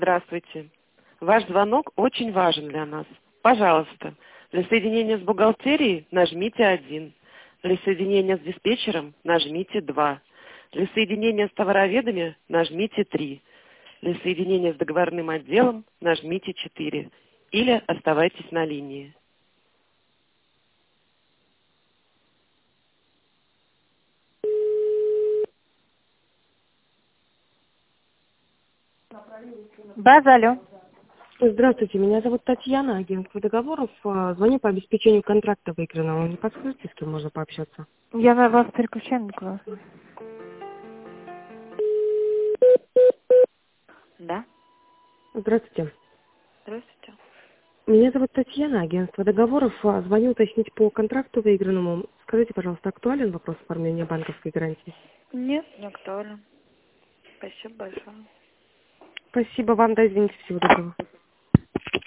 Здравствуйте. Ваш звонок очень важен для нас. Пожалуйста, для соединения с бухгалтерией нажмите 1. Для соединения с диспетчером нажмите 2. Для соединения с товароведами нажмите 3. Для соединения с договорным отделом нажмите 4. Или оставайтесь на линии. База, алло. Здравствуйте, меня зовут Татьяна, агентство договоров. Звоню по обеспечению контракта выигранного. Не подскажете, с кем можно пообщаться? Я на вас переключаю на классно. Да, Здравствуйте. здравствуйте. Меня зовут Татьяна, агентство договоров. Звоню уточнить по контракту выигранному. Скажите, пожалуйста, актуален вопрос оформления банковской гарантии? Нет, не актуально. Спасибо большое. Спасибо вам, да, извините, всего доброго.